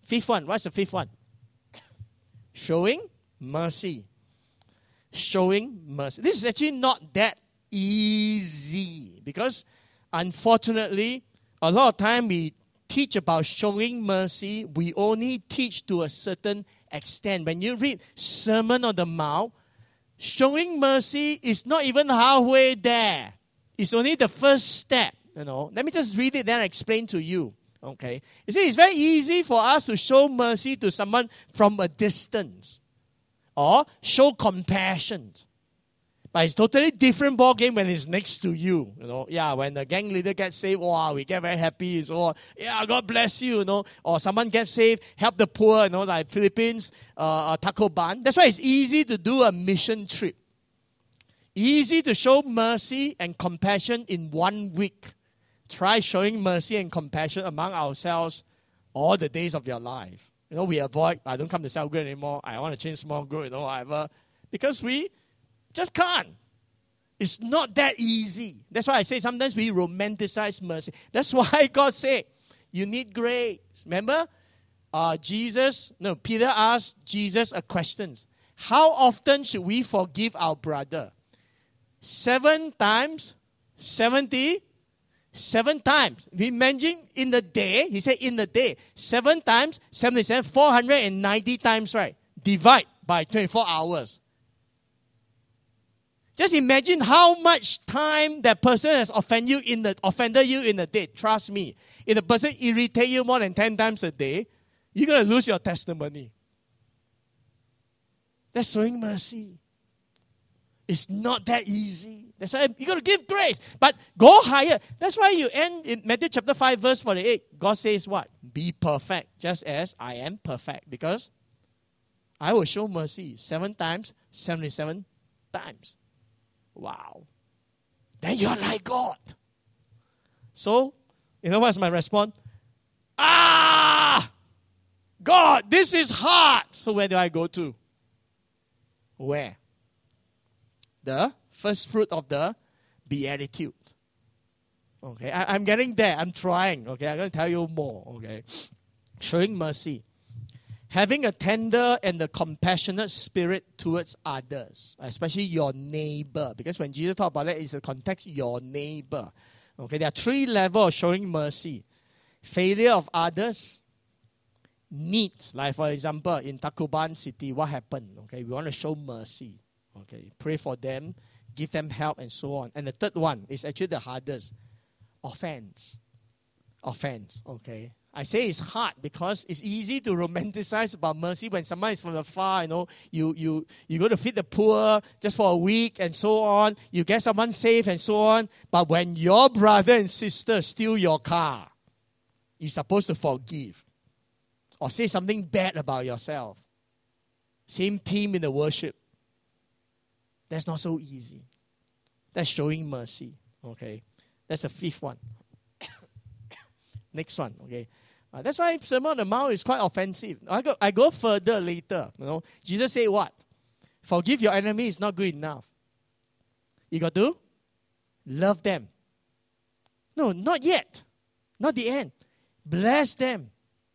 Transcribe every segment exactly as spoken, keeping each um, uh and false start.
Fifth one. What's the fifth one? Showing mercy. Showing mercy. This is actually not that easy because unfortunately, a lot of time we teach about showing mercy, we only teach to a certain extent. When you read Sermon on the Mount, showing mercy is not even halfway there. It's only the first step. You know, let me just read it, then explain to you. Okay, you see, it's very easy for us to show mercy to someone from a distance, or show compassion. But it's totally different ball game when it's next to you. You know, yeah, when the gang leader gets saved, wow, we get very happy. So, yeah, God bless you. You know, or someone gets saved, help the poor. You know, like Philippines, uh, Tacloban. That's why it's easy to do a mission trip. Easy to show mercy and compassion in one week. Try showing mercy and compassion among ourselves all the days of your life. You know, we avoid, I don't come to cell group anymore. I want to change small group, you know, whatever. Because we just can't. It's not that easy. That's why I say sometimes we romanticize mercy. That's why God said, you need grace. Remember, uh, Jesus, no, Peter asked Jesus a question. How often should we forgive our brother? Seven times? Seventy? Seven times. We mentioned in the day, he said in the day. Seven times, seventy-seven, four hundred ninety times, right? Divide by twenty-four hours. Just imagine how much time that person has offended you in the offended you in the day. Trust me. If the person irritates you more than ten times a day, you're going to lose your testimony. That's showing mercy. It's not that easy. That's why you got to give grace. But go higher. That's why you end in Matthew chapter five, verse forty-eight. God says what? Be perfect, just as I am perfect. Because I will show mercy seven times, seventy-seven times. Wow. Then you're like God. So, you know what's my response? Ah! God, this is hard. So where do I go to? Where? The first fruit of the Beatitude. Okay, I, I'm getting there. I'm trying. Okay, I'm going to tell you more. Okay, showing mercy, having a tender and a compassionate spirit towards others, especially your neighbor. Because when Jesus talked about that, it's a context your neighbor. Okay, there are three levels of showing mercy: failure of others, needs. Like for example, in Tacloban City, what happened? Okay, we want to show mercy. Okay, pray for them, give them help, and so on. And the third one is actually the hardest. Offense. Offense, okay. I say it's hard because it's easy to romanticize about mercy when someone is from afar, you know, you, you, you go to feed the poor just for a week and so on. You get someone saved and so on. But when your brother and sister steal your car, you're supposed to forgive. Or say something bad about yourself. Same team in the worship. That's not so easy. That's showing mercy. Okay. That's the fifth one. Next one. Okay. Uh, that's why Sermon on the Mount is quite offensive. I go, I go further later. You know, Jesus said what? Forgive your enemy is not good enough. You got to love them. No, not yet. Not the end. Bless them.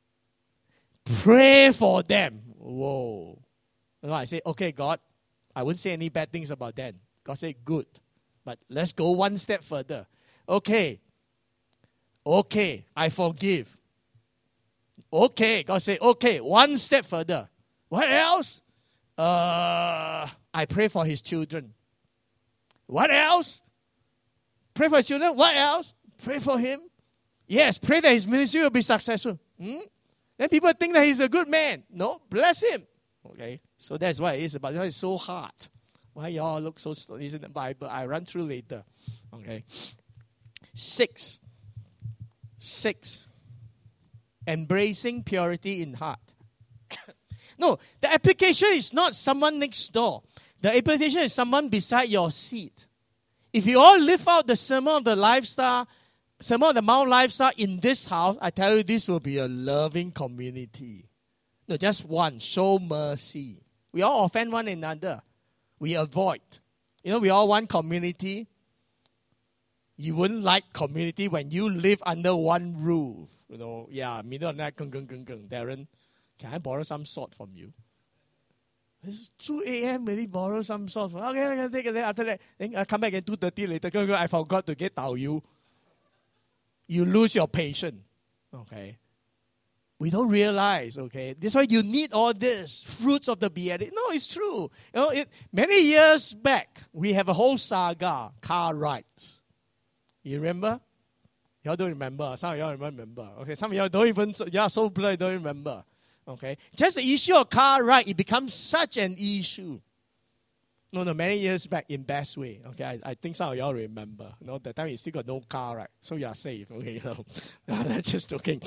Pray for them. Whoa. You know, I say, okay, God, I wouldn't say any bad things about them. God said, good. But let's go one step further. Okay. Okay, I forgive. Okay, God said, okay, one step further. What else? Uh, I pray for his children. What else? Pray for his children. What else? Pray for him. Yes, pray that his ministry will be successful. Hmm? Then people think that he's a good man. No, bless him. Okay, so that's what it is about. It's so hard. Why y'all look so slow? It's in the Bible. I run through later. Okay. Six. Six. Embracing purity in heart. No, the application is not someone next door. The application is someone beside your seat. If you all live out the Sermon of the Lifestyle, Sermon of the Mount Lifestyle in this house, I tell you, this will be a loving community. No, just one. Show mercy. We all offend one another. We avoid. You know, we all want community. You wouldn't like community when you live under one roof. You know, yeah, middle of the night, gung, gung, gung, gung. Darren, can I borrow some salt from you? It's two a.m. Maybe borrow some salt from okay, I can take it. Then after that, then I come back at two thirty later. Gung, gung, I forgot to get tao you. You lose your patience. Okay. We don't realize, okay. That's why you need all this fruits of the Beatitude. No, it's true. You know, it, many years back, we have a whole saga, car rides. You remember? Y'all don't remember. Some of y'all remember. Okay, some of y'all don't even, y'all so blurred, don't remember. Okay, just the issue of car ride, it becomes such an issue. No, no, many years back in best way. Okay, I, I think some of y'all remember. You know, that time you still got no car ride, so you are safe. Okay, you know, that's just joking.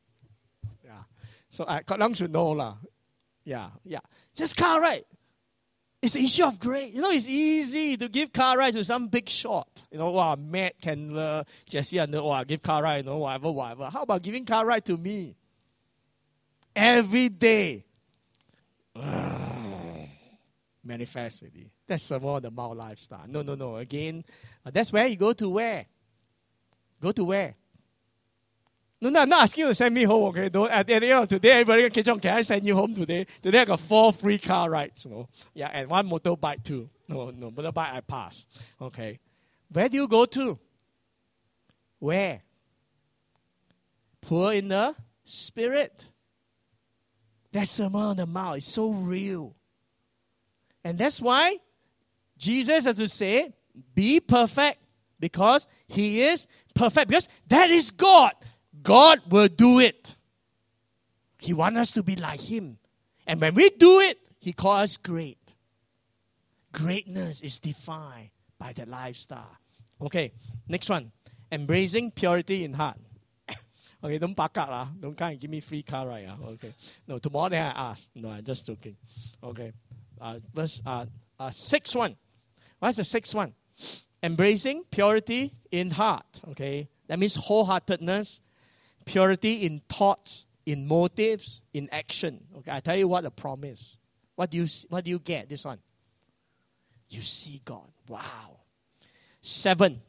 So I uh, should know lah. Yeah, yeah. Just car ride. It's an issue of grace. You know, it's easy to give car rides to some big shot. You know, wow, Matt, Kendler, Jesse, and wow, give car ride, you know, whatever, whatever. How about giving car ride to me? Every day. Manifest already. That's some more the Mount lifestyle. No, no, no. Again, uh, that's where you go to where? Go to where? No, no, I'm not asking you to send me home, okay? Don't, at the end of today, everybody can catch on. Can I send you home today? Today I got four free car rides, you know. Yeah, and one motorbike too. No, no, motorbike I pass. Okay. Where do you go to? Where? Poor in the spirit. That Sermon on the Mount is so real. And that's why Jesus has to say, be perfect, because he is perfect. Because that is God. God will do it. He wants us to be like him. And when we do it, he calls us great. Greatness is defined by the lifestyle. Okay, next one. Embracing purity in heart. Okay, don't pack up. Uh. Don't come and give me free car ride. Uh. Okay. No, tomorrow then I ask. No, I'm just joking. Okay. Uh, verse uh, uh, sixth one. What's the sixth one? Embracing purity in heart. Okay. That means wholeheartedness. Purity in thoughts, in motives, in action. Okay, I tell you what a promise. What do you what do you get? This one. You see God. Wow. Seven.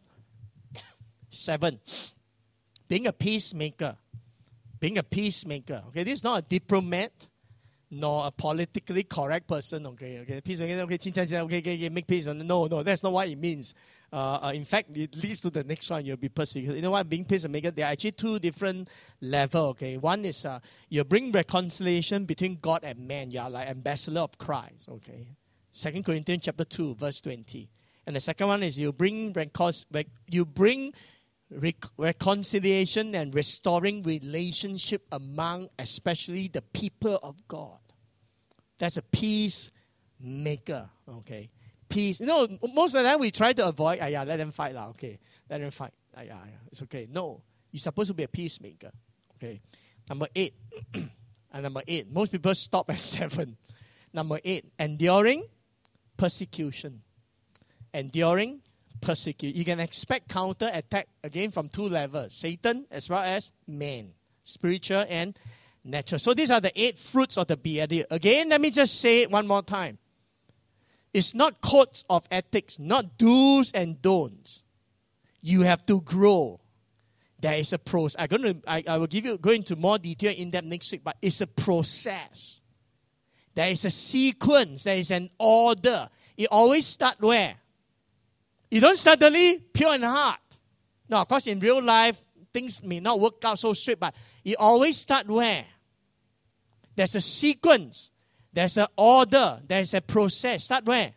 Seven. Being a peacemaker. Being a peacemaker. Okay, this is not a diplomat, nor a politically correct person. Okay, okay, peacemaker. Okay, okay, okay, okay, make peace. No, no, that's not what it means. Uh, uh, in fact, it leads to the next one. You'll be persecuted. You know what? Being peacemaker, there are actually two different levels. Okay, one is uh, you bring reconciliation between God and man. You are like ambassador of Christ. Okay, Second Corinthians chapter two, verse twenty. And the second one is you bring recon- you bring rec- reconciliation and restoring relationship among, especially the people of God. That's a peacemaker. Okay. Peace. You know, most of the time we try to avoid, ah, yeah, let them fight. lah. Okay, let them fight. Ah, yeah, yeah, it's okay. No, you're supposed to be a peacemaker. Okay. Number eight. And number eight. Most people stop at seven. Number eight. Enduring persecution. Enduring persecution. You can expect counter attack again from two levels. Satan as well as man. Spiritual and natural. So these are the eight fruits of the Beatitude. Again, let me just say it one more time. It's not codes of ethics, not do's and don'ts. You have to grow. There is a process. I'm going to, I, I will give you, go into more detail in depth next week, but it's a process. There is a sequence. There is an order. It always starts where? You don't suddenly pure in heart. No, of course, in real life, things may not work out so straight, but it always starts where? There's a sequence. There's an order. There's a process. Start where?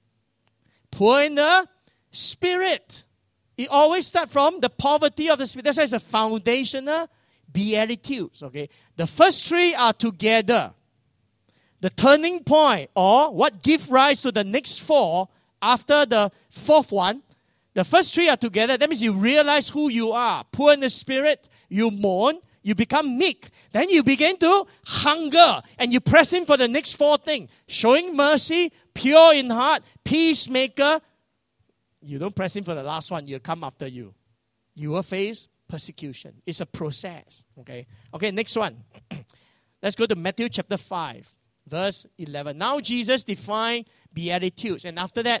Poor in the spirit. It always starts from the poverty of the spirit. That's why it's a foundational beatitudes. Okay, the first three are together. The turning point, or what gives rise to the next four after the fourth one. The first three are together. That means you realize who you are. Poor in the spirit. You mourn. You become meek. Then you begin to hunger. And you press in for the next four things. Showing mercy, pure in heart, peacemaker. You don't press in for the last one. You'll come after you. You will face persecution. It's a process. Okay. Okay, next one. Let's go to Matthew chapter five, verse eleven. Now Jesus defined beatitudes. And after that,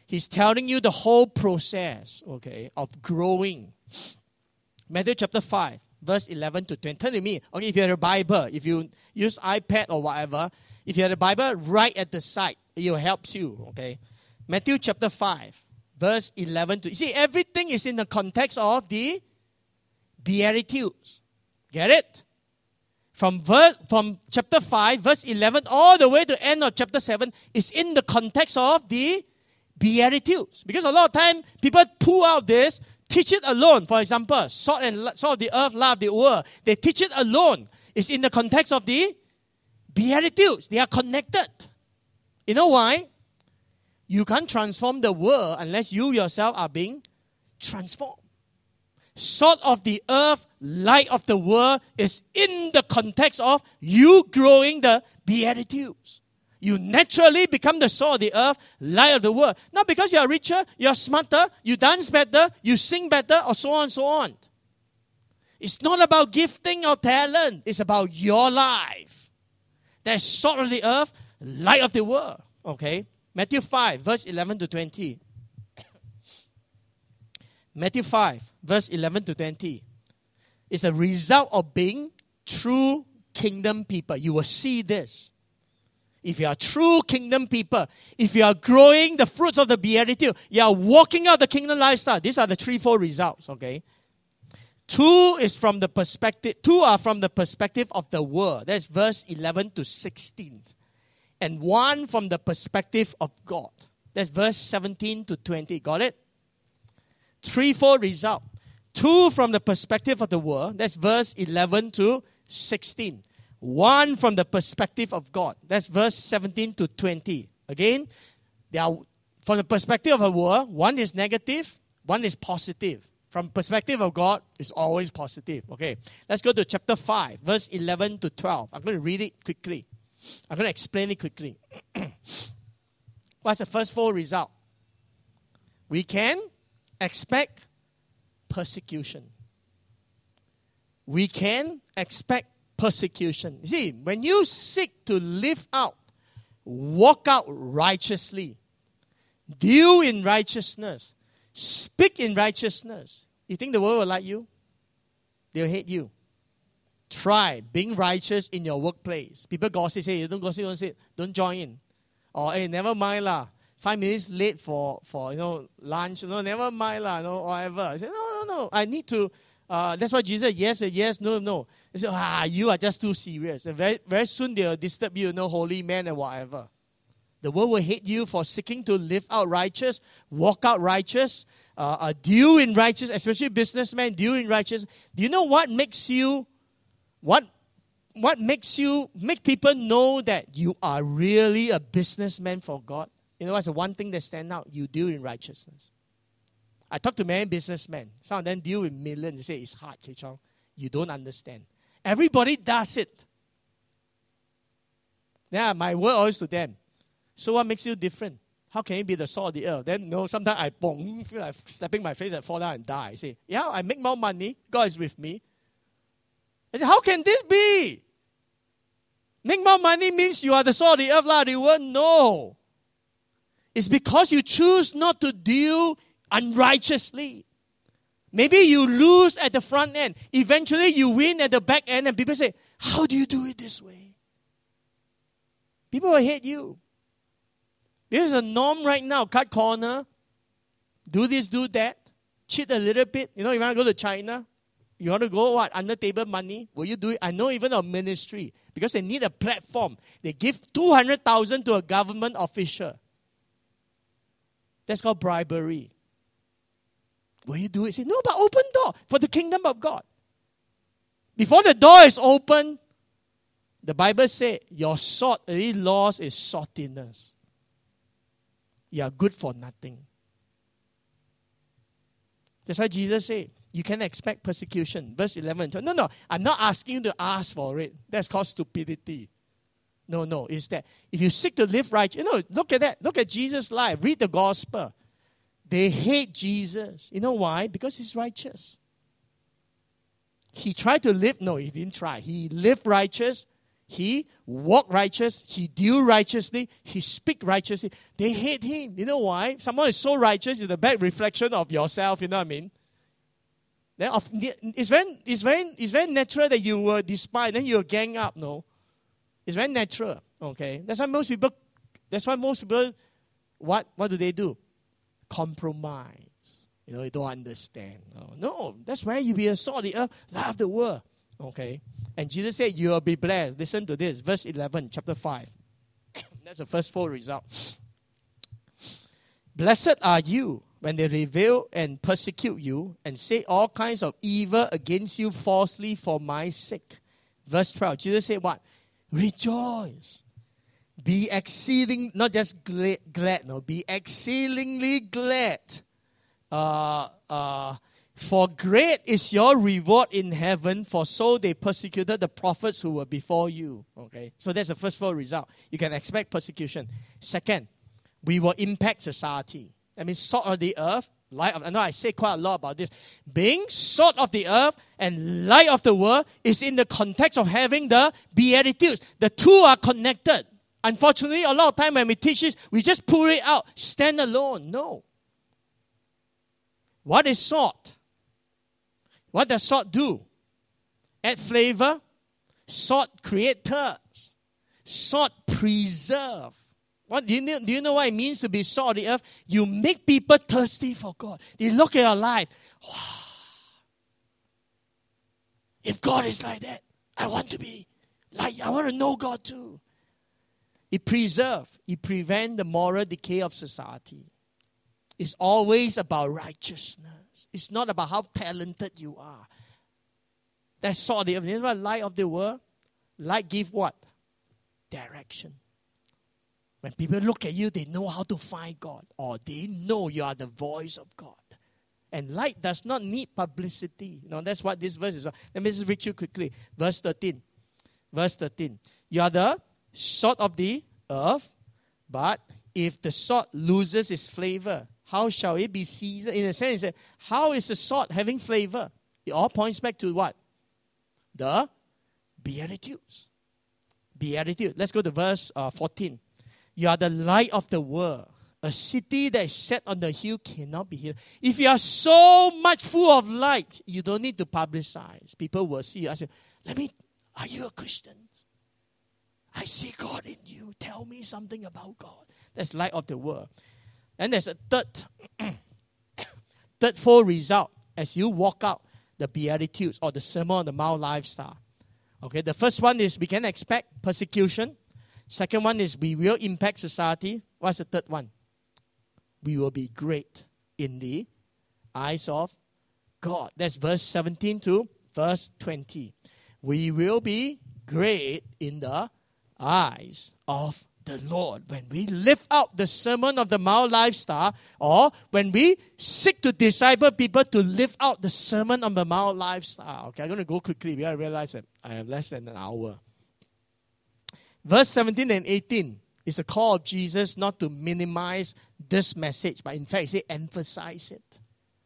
He's telling you the whole process, okay, of growing. Matthew chapter five, verse eleven to twenty. Turn to me. Okay, if you have a Bible, if you use iPad or whatever, if you have a Bible, right at the side, it helps you, okay. Matthew chapter five, verse eleven to... You see, everything is in the context of the Beatitudes. Get it? From verse, from chapter five, verse eleven, all the way to end of chapter seven is in the context of the Beatitudes. Because a lot of time, people pull out this, teach it alone. For example, salt and salt of the earth, light of the world. They teach it alone. It's in the context of the Beatitudes. They are connected. You know why? You can't transform the world unless you yourself are being transformed. Salt of the earth, light of the world is in the context of you growing the Beatitudes. You naturally become the salt of the earth, light of the world. Not because you are richer, you are smarter, you dance better, you sing better, or so on and so on. It's not about gifting or talent. It's about your life. There's salt of the earth, light of the world. Okay? Matthew five, verse eleven to twenty. Matthew five, verse eleven to twenty. It's a result of being true kingdom people. You will see this. If you are true kingdom people, if you are growing the fruits of the Beatitude, you are walking out the kingdom lifestyle. These are the three, four results, okay? Two is from the perspective, two are from the perspective of the world. That's verse eleven to sixteen. And one from the perspective of God. That's verse seventeen to twenty. Got it? Three, four result. Two from the perspective of the world. That's verse eleven to sixteen. One from the perspective of God. That's verse seventeen to twenty. Again, they are from the perspective of the world. One is negative, one is positive. From perspective of God, it's always positive. Okay, let's go to chapter five, verse eleven to twelve. I'm going to read it quickly. I'm going to explain it quickly. What's the first four result? We can expect persecution. We can expect persecution. You see, when you seek to live out, walk out righteously, deal in righteousness, speak in righteousness, you think the world will like you? They'll hate you. Try being righteous in your workplace. People gossip, say, hey, don't gossip, don't sit, don't join in. Or, hey, never mind lah. Five minutes late for, for you know, lunch. No, never mind lah, no, whatever. I say, no, no, no. I need to, uh, that's why Jesus, yes, yes, no, no. They say, ah, you are just too serious. And very, very soon they'll disturb you, you know, holy man and whatever. The world will hate you for seeking to live out righteous, walk out righteous, uh, uh, deal in righteous, especially businessmen, deal in righteous. Do you know what makes you, what, what makes you, make people know that you are really a businessman for God? You know what's the one thing that stands out? You deal in righteousness. I talk to many businessmen. Some of them deal with millions. They say, it's hard, Kay Chong. You don't understand. Everybody does it. Yeah, my word always to them. So what makes you different? How can you be the salt of the earth? Then, you know, sometimes I boom, feel like slapping my face and fall down and die. I say, yeah, I make more money. God is with me. I say, how can this be? Make more money means you are the salt of the earth, lah. The word, no. It's because you choose not to deal unrighteously. Maybe you lose at the front end. Eventually you win at the back end and people say, how do you do it this way? People will hate you. There's a norm right now. Cut corner. Do this, do that. Cheat a little bit. You know, you want to go to China? You want to go what? Under table money? Will you do it? I know even a ministry. Because they need a platform. They give two hundred thousand to a government official. That's called bribery. Will you do it? Say, no, but open door for the kingdom of God. Before the door is open, the Bible says your salt already lost its saltiness. You are good for nothing. That's why Jesus said, you can expect persecution. Verse eleven. No, no, I'm not asking you to ask for it. That's called stupidity. No, no, it's that if you seek to live right, you know, look at that. Look at Jesus' life. Read the gospel. They hate Jesus. You know why? Because he's righteous. He tried to live, no, he didn't try. He lived righteous. He walk righteous. He do righteously. He speak righteously. They hate him. You know why? Someone is so righteous is the back reflection of yourself. You know what I mean? Then of, it's very, it's very, it's very natural that you will despise. Then you will gang up. No, it's very natural. Okay, that's why most people. That's why most people. What what do they do? Compromise. You know, you don't understand. No, no, that's why you be a salt of the earth, light of the world. Okay, and Jesus said, "You will be blessed." Listen to this, verse eleven, chapter five. That's the first four result. Blessed are you when they revile and persecute you and say all kinds of evil against you falsely for my sake. Verse twelve, Jesus said what? Rejoice. Be exceeding, not just glad, glad no, be exceedingly glad. Uh, uh, for great is your reward in heaven, for so they persecuted the prophets who were before you. Okay, so that's the first four result. You can expect persecution. Second, we will impact society. That means salt of the earth, light of. I know I say quite a lot about this. Being salt of the earth and light of the world is in the context of having the Beatitudes. The two are connected. Unfortunately, a lot of time when we teach this, we just pull it out, stand alone. No. What is salt? What does salt do? Add flavor. Salt create thirst. Salt preserve. What do you know, do you know what it means to be salt of the earth? You make people thirsty for God. They look at your life. Wow. If God is like that, I want to be like, I want to know God too. It preserves. It prevents the moral decay of society. It's always about righteousness. It's not about how talented you are. That's salt of the earth. You know what light of the world? Light give what? Direction. When people look at you, they know how to find God. Or they know you are the voice of God. And light does not need publicity. You know, that's what this verse is about. Let me just read you quickly. Verse thirteen. Verse thirteen. You are the salt of the earth, but if the salt loses its flavor, how shall it be seasoned? In a sense, how is the salt having flavor? It all points back to what? The Beatitudes. Beatitude. Let's go to verse uh, fourteen. You are the light of the world. A city that is set on the hill cannot be hidden. If you are so much full of light, you don't need to publicize. People will see you. I say, let me, are you a Christian? I see God in you. Tell me something about God. That's light of the world. And there's a third, third full result as you walk out the Beatitudes or the Sermon on the Mount lifestyle. Okay, the first one is we can expect persecution. Second one is we will impact society. What's the third one? We will be great in the eyes of God. That's verse seventeen to verse twenty. We will be great in the eyes of the Lord. When we live out the Sermon of the Mount lifestyle, or when we seek to disciple people to live out the Sermon on the Mount lifestyle. Okay, I'm going to go quickly. We gotta realize that I have less than an hour. Verse seventeen and eighteen is a call of Jesus not to minimize this message, but in fact, say emphasize it.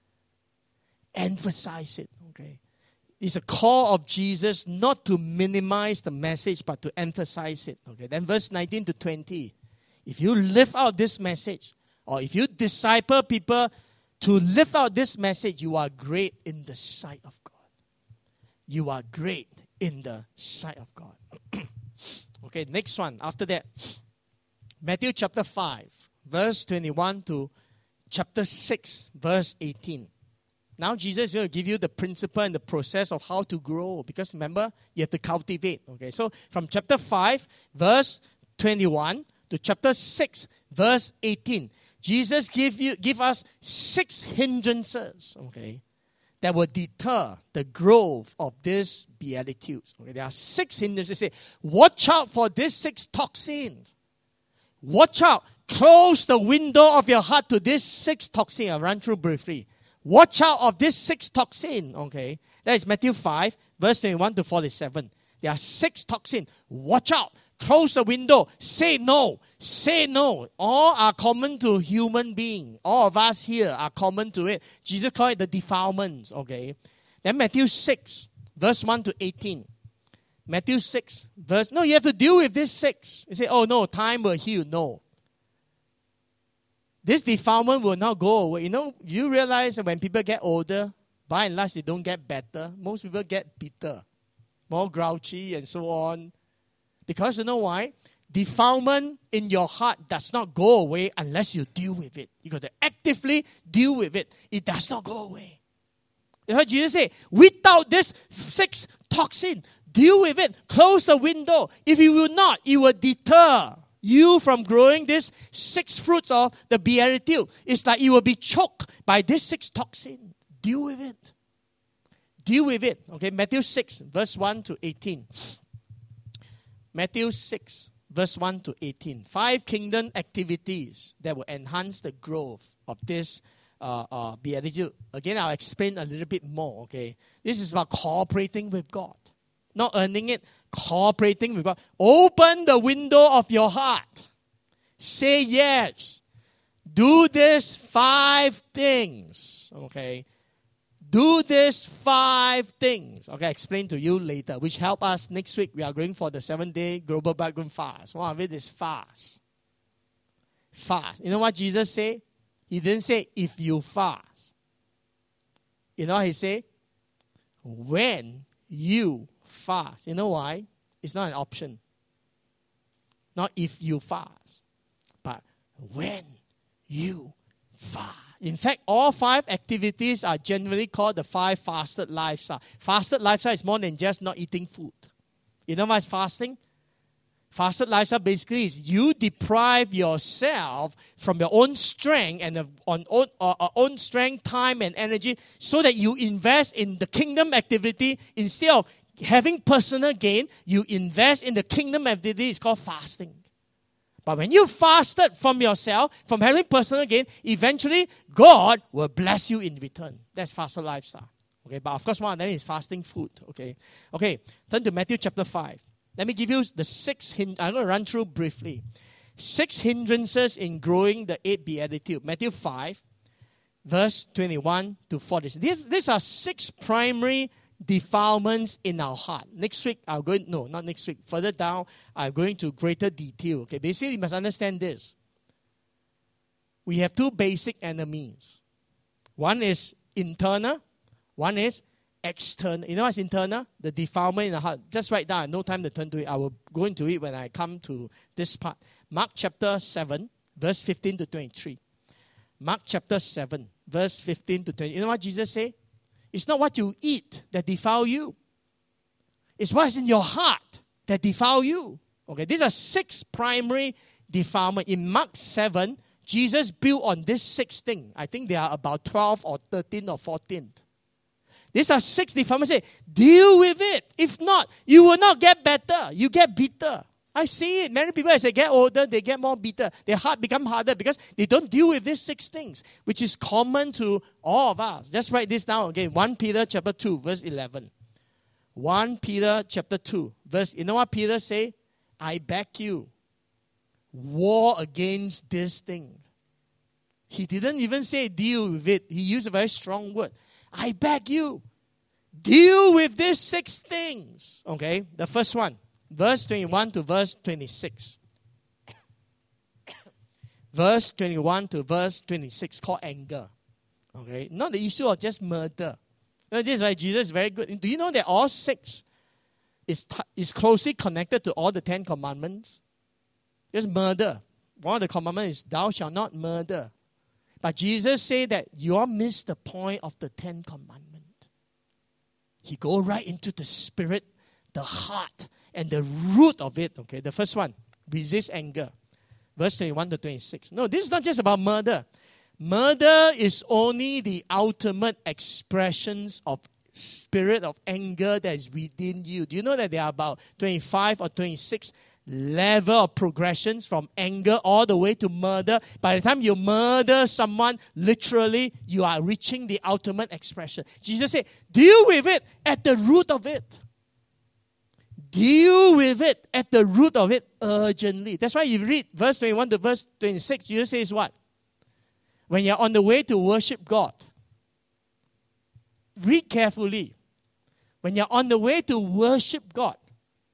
Emphasize it. Okay. It's a call of Jesus not to minimize the message, but to emphasize it. Okay. Then verse nineteen to twenty. If you live out this message, or if you disciple people to live out this message, you are great in the sight of God. You are great in the sight of God. Okay, next one. After that, Matthew chapter five, verse twenty-one to chapter six, verse eighteen. Now Jesus is going to give you the principle and the process of how to grow. Because remember, you have to cultivate. Okay, so from chapter five, verse twenty-one to chapter six, verse eighteen, Jesus give you give us six hindrances, okay, that will deter the growth of these Beatitudes. Okay, there are six hindrances. Say, watch out for these six toxins. Watch out. Close the window of your heart to these six toxins. I'll run through briefly. Watch out of this six toxin. Okay. That is Matthew five, verse twenty-one to forty-seven. There are six toxin. Watch out. Close the window. Say no. Say no. All are common to human being. All of us here are common to it. Jesus called it the defilements. Okay. Then Matthew six, verse one to eighteen. Matthew six, verse, no, you have to deal with this six. You say, oh no, time will heal. No. This defilement will not go away. You know, you realize that when people get older, by and large, they don't get better. Most people get bitter, more grouchy, and so on. Because you know why? Defilement in your heart does not go away unless you deal with it. You got to actively deal with it. It does not go away. You heard Jesus say, without this six toxin, deal with it. Close the window. If you will not, it will deter you from growing this six fruits of the Beatitude. It's like you will be choked by this six toxin. Deal with it. Deal with it. Okay, Matthew six, verse one to eighteen. Matthew six, verse one to eighteen. Five kingdom activities that will enhance the growth of this uh, uh, Beatitude. Again, I'll explain a little bit more. Okay, this is about cooperating with God. Not earning it, cooperating with God. Open the window of your heart. Say yes. Do this five things. Okay. Do this five things. Okay, I'll explain to you later, which help us next week. We are going for the seven-day global bridegroom fast. One of it is fast. Fast. You know what Jesus said? He didn't say, if you fast. You know what he said? When you fast. You know why? It's not an option. Not if you fast, but when you fast. In fact, all five activities are generally called the five fasted lifestyle. Fasted lifestyle is more than just not eating food. You know what's fasting? Fasted lifestyle basically is you deprive yourself from your own strength and uh, on own, uh, uh, own strength, time, and energy so that you invest in the kingdom activity instead of having personal gain. You invest in the kingdom activity. It's called fasting. But when you fasted from yourself, from having personal gain, eventually God will bless you in return. That's fasted lifestyle. Okay, but of course one of them is fasting food. Okay, okay. Turn to Matthew chapter five. Let me give you the six. Hin- I'm going to run through briefly. Six hindrances in growing the eight beatitude. Matthew five, verse twenty-one to forty. These these are six primary defilements in our heart. Next week, I'll go, no, not next week. Further down, I'm going to greater detail. Okay, basically, you must understand this. We have two basic enemies. One is internal, one is external. You know what's internal? The defilement in the heart. Just write down. No time to turn to it. I will go into it when I come to this part. Mark chapter seven, verse fifteen to twenty-three. Mark chapter seven, verse fifteen to twenty. You know what Jesus said? It's not what you eat that defile you. It's what is in your heart that defile you. Okay, these are six primary defilements. In Mark seven, Jesus built on this six things. I think there are about twelve or thirteen or fourteen. These are six defilements. Say, deal with it. If not, you will not get better. You get bitter. I see it. Many people, as they get older, they get more bitter. Their heart become harder because they don't deal with these six things, which is common to all of us. Just write this down again. First Peter chapter two, verse eleven. First Peter chapter two, verse. You know what Peter say? I beg you, war against this thing. He didn't even say deal with it. He used a very strong word. I beg you, deal with these six things. Okay, the first one. Verse twenty-one to verse twenty-six. Verse twenty-one to verse twenty-six called anger. Okay, not the issue of just murder. No, this is why Jesus is very good. Do you know that all six is, t- is closely connected to all the Ten Commandments? Just murder. One of the commandments is thou shalt not murder. But Jesus said that you all missed the point of the Ten Commandments. He go right into the spirit, the heart, and the root of it. Okay, the first one, resist anger. Verse twenty-one to twenty-six. No, this is not just about murder. Murder is only the ultimate expressions of spirit of anger that is within you. Do you know that there are about twenty-five or twenty-six level of progressions from anger all the way to murder? By the time you murder someone, literally, you are reaching the ultimate expression. Jesus said, deal with it at the root of it. Deal with it at the root of it urgently. That's why you read verse twenty-one to verse twenty-six. Jesus says what? When you're on the way to worship God, read carefully. When you're on the way to worship God,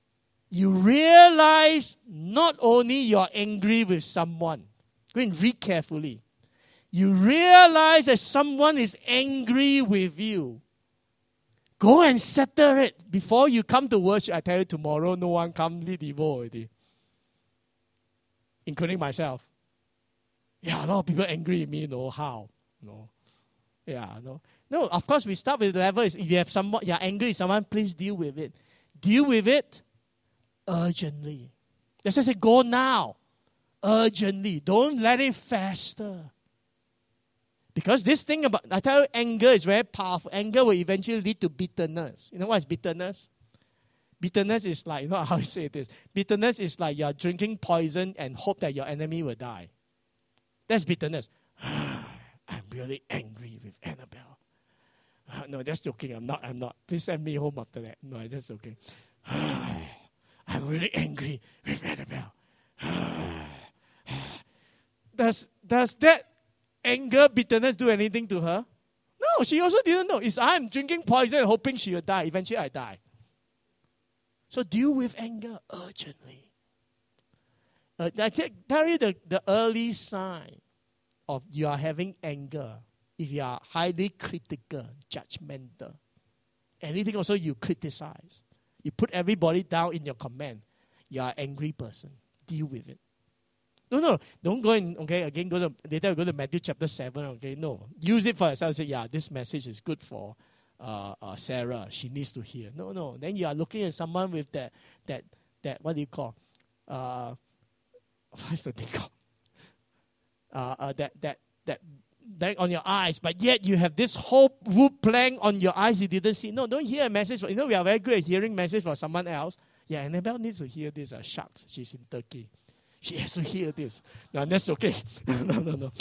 you realize not only you're angry with someone, go and read carefully. You realize that someone is angry with you. Go and settle it before you come to worship. I tell you, tomorrow no one come lead Evo already, including myself. Yeah, a lot of people angry with me. No, how? No. Yeah, no. No, of course, we start with the level. Is if you have someone, you're angry with someone, please deal with it. Deal with it urgently. Let's just say, go now. Urgently. Don't let it fester. Because this thing about, I tell you, anger is very powerful. Anger will eventually lead to bitterness. You know what is bitterness? Bitterness is like, you know how I say this? Bitterness is like you're drinking poison and hope that your enemy will die. That's bitterness. I'm really angry with Annabelle. Uh, no, that's joking. I'm not. I'm not. Please send me home after that. No, I'm just joking. I'm really angry with Annabelle. does does that anger, bitterness do anything to her? No, she also didn't know. It's I'm drinking poison and hoping she will die. Eventually, I die. So deal with anger urgently. Uh, I tell you the, the early sign of you are having anger. If you are highly critical, judgmental, anything also you criticize, you put everybody down in your comment, you are an angry person. Deal with it. No, no, don't go and, okay, again, go to, later go to Matthew chapter seven, okay, no. Use it for yourself and say, yeah, this message is good for uh, uh, Sarah. She needs to hear. No, no. Then you are looking at someone with that, that, that, what do you call, uh, what's the thing called? Uh, uh, that, that, that, blank on your eyes, but yet you have this whole wood plank on your eyes you didn't see. No, don't hear a message. For, you know, we are very good at hearing message for someone else. Yeah, Annabelle needs to hear this. Uh, shucks, she's in Turkey. She has to hear this. No, that's okay. no, no, no. no,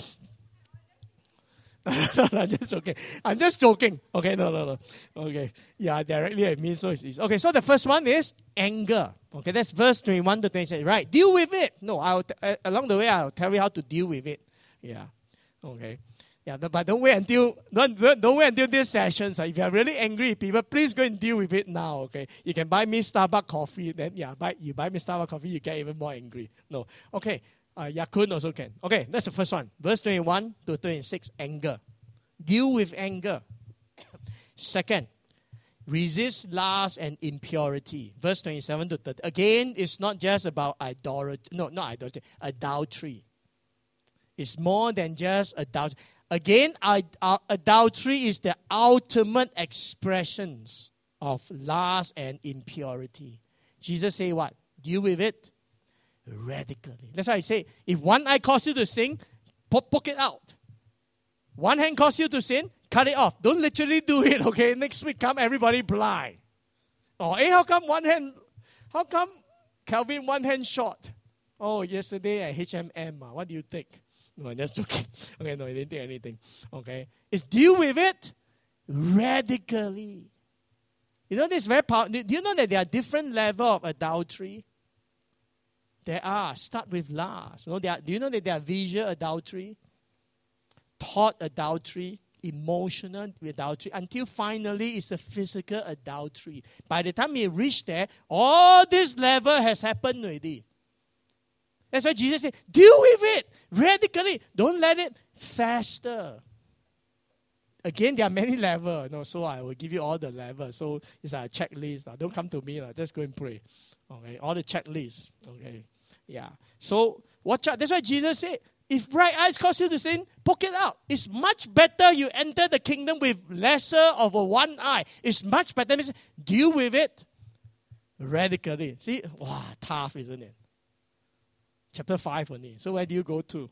no, no, just okay. I'm just joking. Okay, no, no, no. Okay. Yeah, directly at me, so it's easy. Okay, so the first one is anger. Okay, that's verse twenty-one to twenty-six. Right, deal with it. No, I'll t- uh, along the way, I'll tell you how to deal with it. Yeah. Okay. Yeah, but don't wait until don't, don't wait until this session. So if you are really angry with people, please go and deal with it now. Okay, you can buy me Starbucks coffee. Then yeah, buy you buy me Starbucks coffee, you get even more angry. No, okay, uh, Ya-Kun also can. Okay, that's the first one. Verse twenty-one to twenty-six. Anger, deal with anger. Second, resist lust and impurity. Verse twenty-seven to thirty. Again, it's not just about idolatry. No, not idolatry. Adultery. It's more than just adultery. Again, adultery is the ultimate expressions of lust and impurity. Jesus say what? Deal with it radically. That's why I say, if one eye causes you to sin, poke it out. One hand causes you to sin, cut it off. Don't literally do it, okay? Next week come everybody blind. Oh, hey, how come one hand, how come Calvin one hand short? Oh, yesterday at H and M, uh, what do you think? No, I'm just joking. Okay, no, I didn't take anything. Okay. It's deal with it radically. You know, this is very powerful. Do you know that there are different levels of adultery? There are. Start with lust. You know, there are, do you know that there are visual adultery, thought adultery, emotional adultery, until finally it's a physical adultery. By the time you reach there, all this level has happened already. That's why Jesus said, deal with it radically. Don't let it fester. Again, there are many levels. No, so I will give you all the levels. So it's like a checklist. Don't come to me. Just go and pray. Okay, all the checklists. Okay, yeah. So watch out. That's why Jesus said, if right eyes cause you to sin, poke it out. It's much better you enter the kingdom with lesser of a one eye. It's much better. Deal with it radically. See, wow, tough, isn't it? Chapter five only. So where do you go to?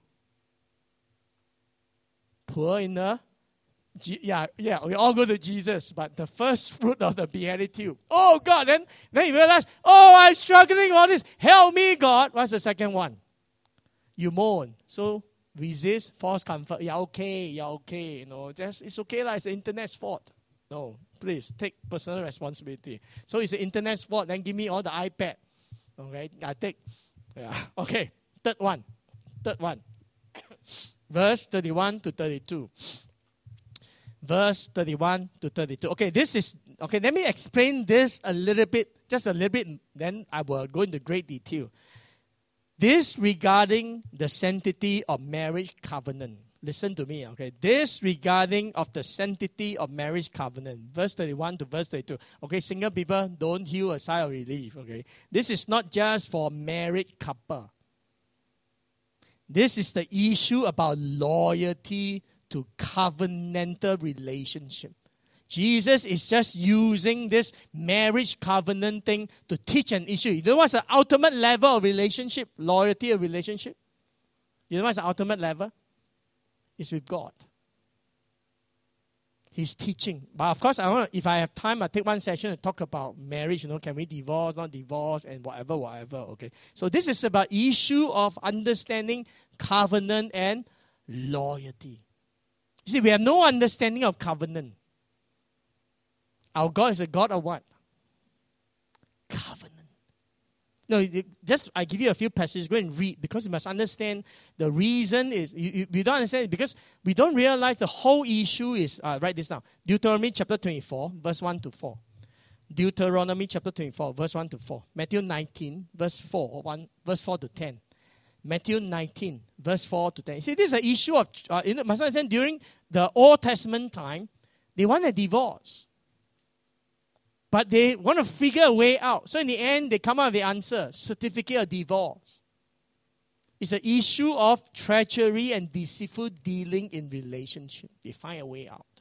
Poor in the, yeah, yeah, we all go to Jesus, but the first fruit of the beatitude. Oh God, then, then you realize, oh, I'm struggling with all this. Help me, God. What's the second one? You mourn. So resist, false comfort. Yeah, okay, yeah, okay. You know, just, it's okay, like, it's the internet's fault. No, please, take personal responsibility. So it's the internet's fault, then give me all the iPad. Okay, I take. Yeah. Okay. Third one. Third one. Verse thirty-one to thirty-two. Verse thirty-one to thirty-two. Okay, this is Okay, let me explain this a little bit, just a little bit, then I will go into great detail. This regarding the sanctity of marriage covenant. Listen to me, okay? This regarding of the sanctity of marriage covenant. Verse thirty-one to verse thirty-two. Okay, single people, don't heal a sigh of relief, okay? This is not just for married couple. This is the issue about loyalty to covenantal relationship. Jesus is just using this marriage covenant thing to teach an issue. You know what's the ultimate level of relationship? Loyalty of relationship? You know what's the ultimate level? It's with God. He's teaching. But of course, I want to, if I have time, I'll take one session to talk about marriage. You know, can we divorce, not divorce, and whatever, whatever. Okay. So this is about issue of understanding covenant and loyalty. You see, we have no understanding of covenant. Our God is a God of what? Covenant. No, just I give you a few passages. Go and read, because you must understand the reason is, you, you, you don't understand it because we don't realize the whole issue is, uh, write this down. Deuteronomy chapter twenty-four, verse one to four. Deuteronomy chapter twenty-four, verse one to four. Matthew nineteen, verse four, one, verse four to ten. Matthew nineteen, verse four to ten. See, this is an issue of, uh, you must understand, during the Old Testament time, they want a divorce. But they want to figure a way out. So in the end, they come out with the answer, certificate of divorce. It's an issue of treachery and deceitful dealing in relationship. They find a way out.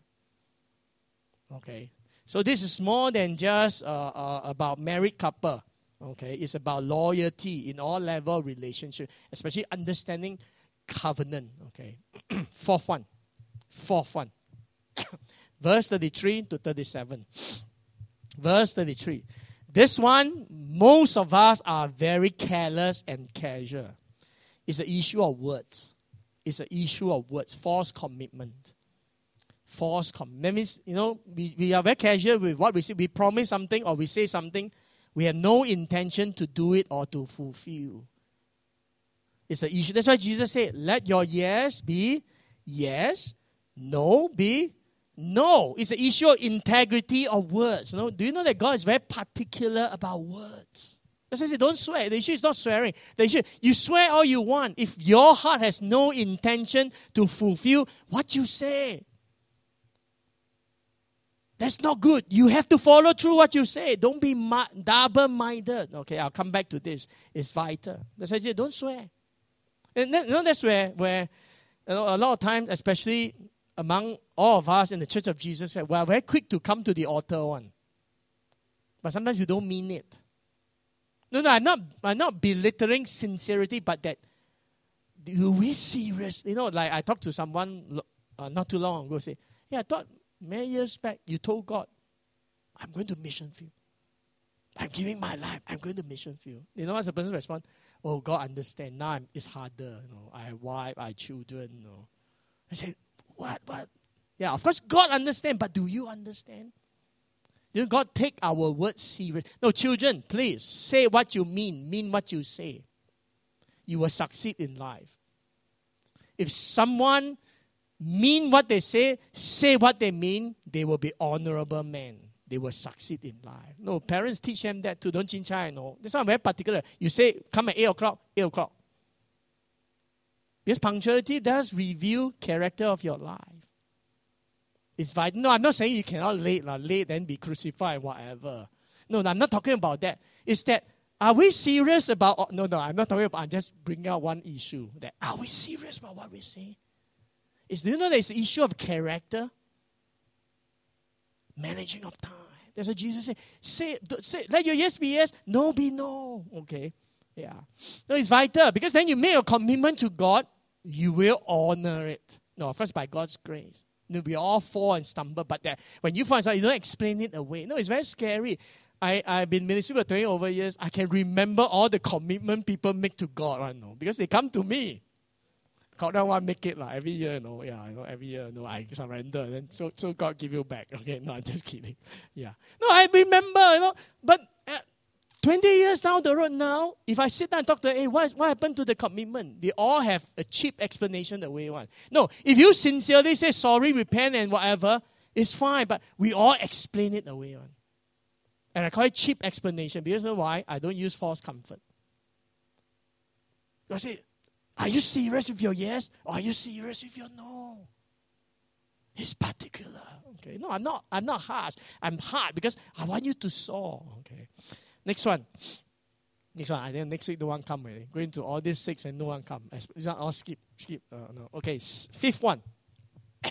Okay. So this is more than just uh, uh, about married couple. Okay. It's about loyalty in all level of relationship, especially understanding covenant. Okay. Fourth one. Fourth one. Verse thirty-three to thirty-seven. Verse thirty-three. This one, most of us are very careless and casual. It's an issue of words. It's an issue of words. False commitment. False commitment. That means, you know, we, we are very casual with what we say. We promise something or we say something. We have no intention to do it or to fulfill. It's an issue. That's why Jesus said, let your yes be yes, no be no. It's an issue of integrity of words. You know? Do you know that God is very particular about words? That's why I say, don't swear. The issue is not swearing. The issue, you swear all you want. If your heart has no intention to fulfill what you say, that's not good. You have to follow through what you say. Don't be ma- double-minded. Okay, I'll come back to this. It's vital. That's why I say, don't swear. And that, you know, that's where, where you know, a lot of times, especially among all of us in the Church of Jesus, we are very quick to come to the altar one. But sometimes you don't mean it. No, no, I'm not, I'm not belittling sincerity, but that, do we serious? You know, like I talked to someone uh, not too long ago, say, yeah, I thought many years back you told God, I'm going to mission field. I'm giving my life. I'm going to mission field. You know what's the person's response? Oh, God understand. Now I'm, it's harder. You know, I have wife, I have children. You know. I said, what, what? Yeah, of course God understand, but do you understand? You know, God take our words serious. No, children, please, say what you mean. Mean what you say. You will succeed in life. If someone mean what they say, say what they mean, they will be honorable men. They will succeed in life. No, parents teach them that too. Don't chinchai, no. This one very particular. You say, come at eight o'clock, eight o'clock. Because punctuality does reveal character of your life. It's vital. No, I'm not saying you cannot late, la, late then be crucified, whatever. No, no, I'm not talking about that. It's that, are we serious about, oh, no, no, I'm not talking about, I'm just bringing out one issue. That, are we serious about what we say? It's, do you know there's an issue of character? Managing of time. That's what Jesus said. Say, say, let your yes be yes, no be no. Okay. Yeah. No, it's vital because then you make a commitment to God, you will honor it. No, of course, by God's grace. You know, we all fall and stumble, but that when you find out, you don't explain it away. No, it's very scary. I, I've been ministering for twenty over years. I can remember all the commitment people make to God right now because they come to me. God don't want to make it like every year, you know. Yeah, you know, every year, you know, I surrender. Then so so God give you back. Okay, no, I'm just kidding. Yeah. No, I remember, you know, but uh, twenty years down the road now, if I sit down and talk to them, hey, what, what happened to the commitment? They all have a cheap explanation the way you want. No, if you sincerely say sorry, repent and whatever, It's fine, but we all explain it away. On. And I call it cheap explanation because you know why? I don't use false comfort. I say, are you serious with your yes? Or are you serious with your no? He's particular. Okay. No, I'm not. I'm not harsh. I'm hard because I want you to soar. Okay. Next one. Next one. I think next week no one come already. Going to all these six and no one come. This one all skip. Skip. Uh, no. Okay. Fifth one.